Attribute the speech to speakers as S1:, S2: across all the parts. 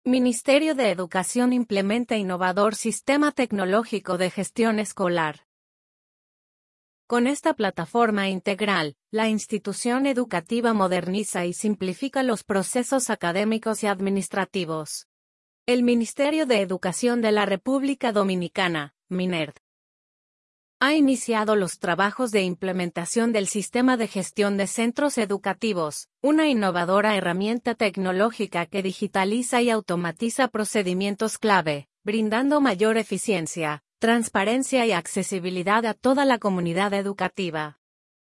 S1: Ministerio de Educación implementa innovador sistema tecnológico de gestión escolar. Con esta plataforma integral, la institución educativa moderniza y simplifica los procesos académicos y administrativos. El Ministerio de Educación de la República Dominicana, MINERD, ha iniciado los trabajos de implementación del Sistema de Gestión de Centros Educativos, una innovadora herramienta tecnológica que digitaliza y automatiza procedimientos clave, brindando mayor eficiencia, transparencia y accesibilidad a toda la comunidad educativa.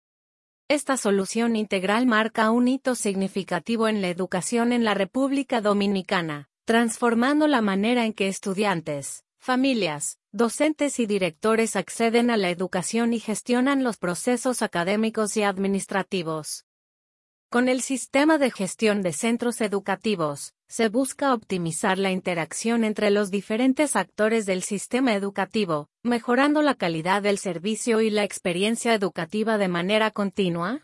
S1: Esta solución integral marca un hito significativo en la educación en la República Dominicana, transformando la manera en que estudiantes, familias, docentes y directores acceden a la educación y gestionan los procesos académicos y administrativos. Con el sistema de gestión de centros educativos, se busca optimizar la interacción entre los diferentes actores del sistema educativo, mejorando la calidad del servicio y la experiencia educativa de manera continua.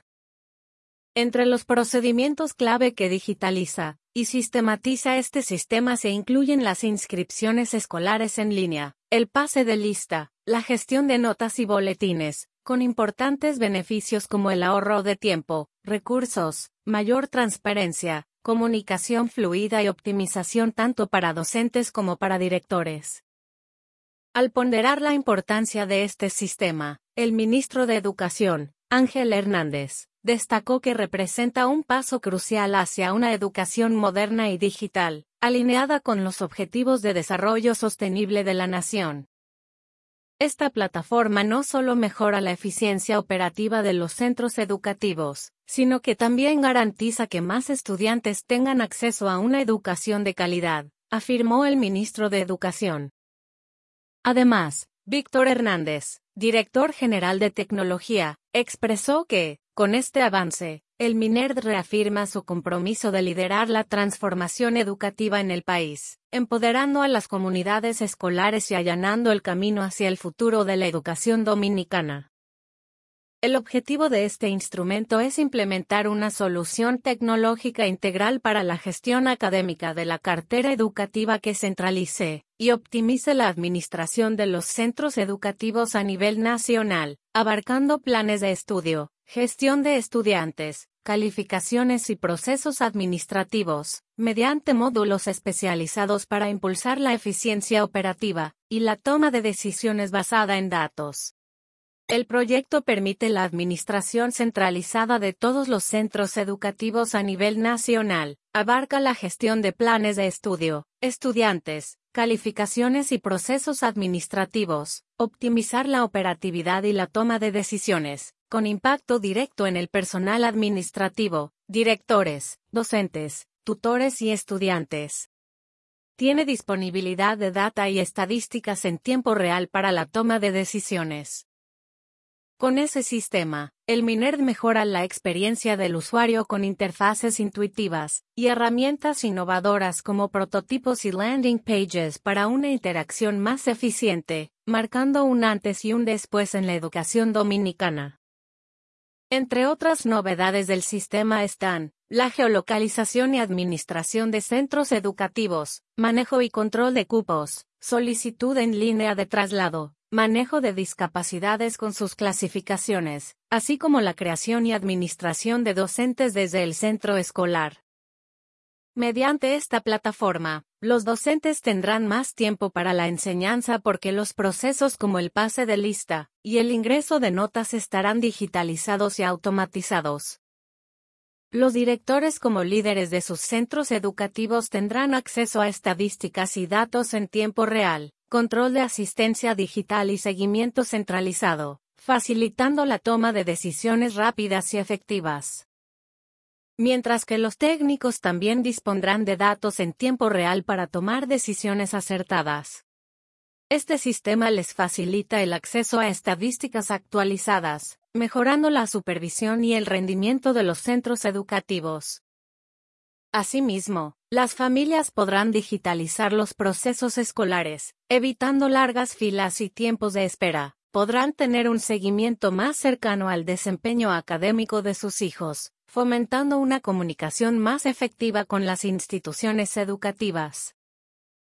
S1: Entre los procedimientos clave que digitaliza y sistematiza este sistema se incluyen las inscripciones escolares en línea, el pase de lista, la gestión de notas y boletines, con importantes beneficios como el ahorro de tiempo, recursos, mayor transparencia, comunicación fluida y optimización tanto para docentes como para directores. Al ponderar la importancia de este sistema, el ministro de Educación, Ángel Hernández, destacó que representa un paso crucial hacia una educación moderna y digital, alineada con los Objetivos de Desarrollo Sostenible de la Nación. Esta plataforma no solo mejora la eficiencia operativa de los centros educativos, sino que también garantiza que más estudiantes tengan acceso a una educación de calidad, afirmó el ministro de Educación. Además, Víctor Hernández, director general de Tecnología, expresó que, con este avance, el MINERD reafirma su compromiso de liderar la transformación educativa en el país, empoderando a las comunidades escolares y allanando el camino hacia el futuro de la educación dominicana. El objetivo de este instrumento es implementar una solución tecnológica integral para la gestión académica de la cartera educativa que centralice y optimice la administración de los centros educativos a nivel nacional, abarcando planes de estudio, gestión de estudiantes, calificaciones y procesos administrativos, mediante módulos especializados para impulsar la eficiencia operativa y la toma de decisiones basada en datos. El proyecto permite la administración centralizada de todos los centros educativos a nivel nacional, abarca la gestión de planes de estudio, estudiantes, calificaciones y procesos administrativos, optimizar la operatividad y la toma de decisiones, con impacto directo en el personal administrativo, directores, docentes, tutores y estudiantes. Tiene disponibilidad de data y estadísticas en tiempo real para la toma de decisiones. Con ese sistema, el MINERD mejora la experiencia del usuario con interfaces intuitivas y herramientas innovadoras como prototipos y landing pages para una interacción más eficiente, marcando un antes y un después en la educación dominicana. Entre otras novedades del sistema están la geolocalización y administración de centros educativos, manejo y control de cupos, solicitud en línea de traslado, manejo de discapacidades con sus clasificaciones, así como la creación y administración de docentes desde el centro escolar. Mediante esta plataforma, los docentes tendrán más tiempo para la enseñanza porque los procesos como el pase de lista y el ingreso de notas estarán digitalizados y automatizados. Los directores como líderes de sus centros educativos tendrán acceso a estadísticas y datos en tiempo real, control de asistencia digital y seguimiento centralizado, facilitando la toma de decisiones rápidas y efectivas. Mientras que los técnicos también dispondrán de datos en tiempo real para tomar decisiones acertadas. Este sistema les facilita el acceso a estadísticas actualizadas, mejorando la supervisión y el rendimiento de los centros educativos. Asimismo, las familias podrán digitalizar los procesos escolares, evitando largas filas y tiempos de espera. Podrán tener un seguimiento más cercano al desempeño académico de sus hijos, fomentando una comunicación más efectiva con las instituciones educativas.